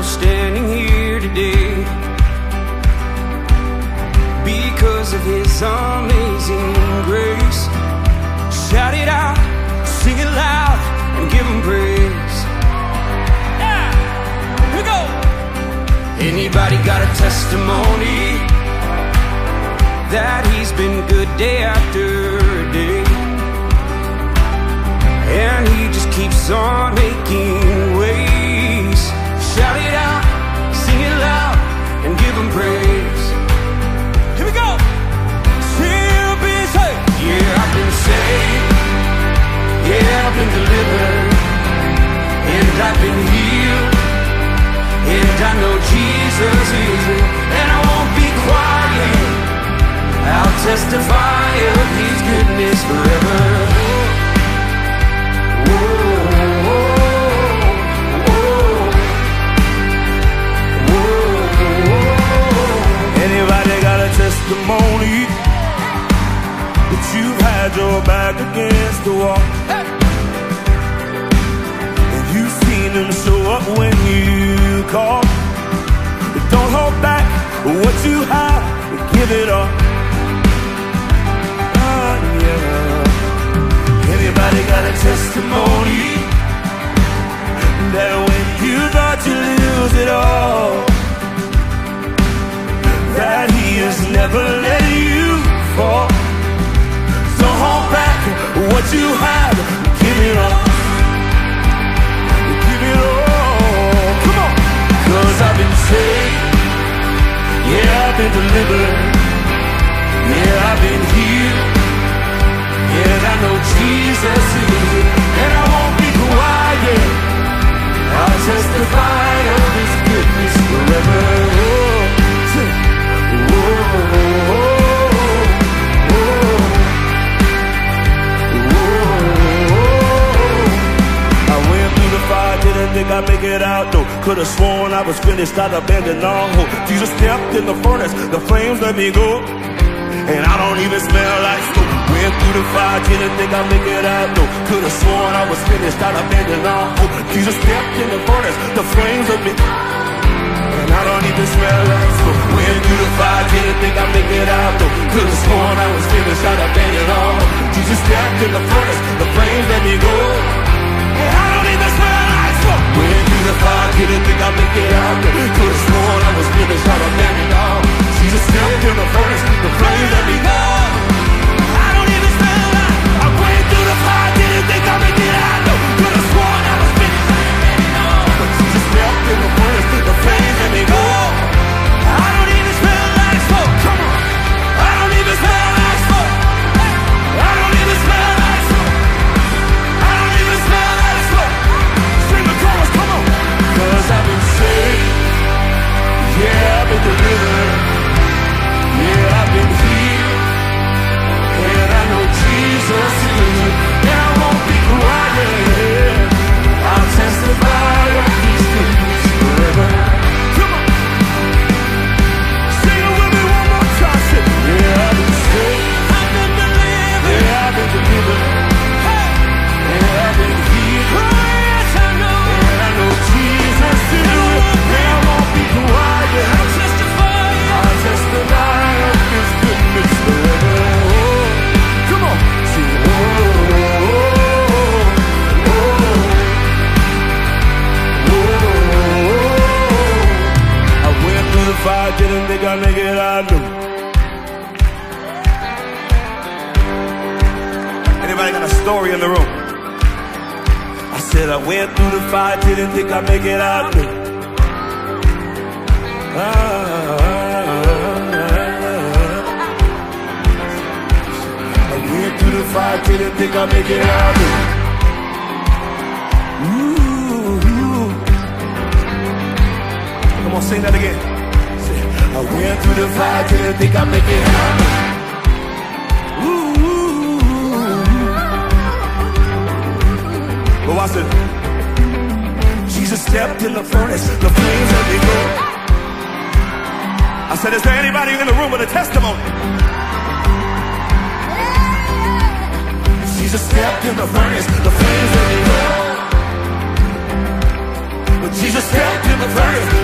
still standing here today because of His amazing grace. Shout it out, sing it loud, and give Him praise. Yeah, here we go. Anybody got a testimony that He's been good day after day, and He just keeps on making ways? Shout it out, sing it loud, and give Him praise. Here we go. Yeah, I've been saved, yeah, I've been delivered, and I've been healed, and I know Jesus is real, and I won't be quiet. I'll testify of His goodness forever. Anybody got a testimony that you've had your back against the wall, hey, and you've seen Him show up when you call? Don't hold back what you have, give it all. Yeah. Anybody got a testimony that when you thought you lose it all, that He has never let you fall? Don't hold back what you have, give it all. Give it all, come on. 'Cause I've been saved, yeah, I've been delivered, yeah, I've been healed, yeah, I know Jesus is real, and I won't be quiet. I'll testify of His goodness forever. Didn't think I'd make it out though. Could've sworn I was finished, I'd abandoned all hope. Jesus stepped in the furnace, the flames let me go, and I don't even smell like smoke. Went through the fire, didn't think I'd make it out though. Could've sworn I was finished, I'd abandoned all hope. Jesus stepped in the furnace, the flames let me, and I don't even smell like smoke. Went through the fire, didn't think I'd make it out though. Could've sworn I was finished, I'd abandoned all hope. Jesus stepped in the furnace, the flames let me go, and I don't even smell like smoke. Went through the fire, didn't think I'd make it out. Could've sworn I was finished, I'd abandoned all. Jesus stepped in the furnace, the flames let me go. I don't even smell like. I went through the fire, didn't think I'd make it out. Could've sworn I was finished, I'd abandoned all. But Jesus stepped in the furnace, the flames let me go. I don't even smell like smoke. Come on, I don't even smell like smoke. I don't even smell like smoke. I don't even smell like smoke. Sing the chorus, come on. 'Cause I've been saved, yeah, I've been delivered, yeah, I've been healed, and I know Jesus is real, and I won't be quiet. I'll testify of His goodness forever. Come on, sing it with me one more time. Say, yeah, I've been saved, I've been delivered, yeah, I've been delivered, hey, yeah, I've been healed, oh yes, I know, and I know Jesus is real, and I won't be quiet. I'll testify of His goodness forever. Come on, sing, I went through the fire, didn't think I'd make it out. Anybody got a story in the room? I said I went through the fire, didn't think I'd make it out. I went through the fire, didn't think I'd make it out. Ooh. Come on, sing that again. Say, I went through the fire, didn't think I'd make it out. Ooh. But watch it. Jesus stepped in the furnace, the flames let me go. I said, is there anybody in the room with a testimony? Jesus stepped in the furnace, the flames let me go. But Jesus stepped in the first.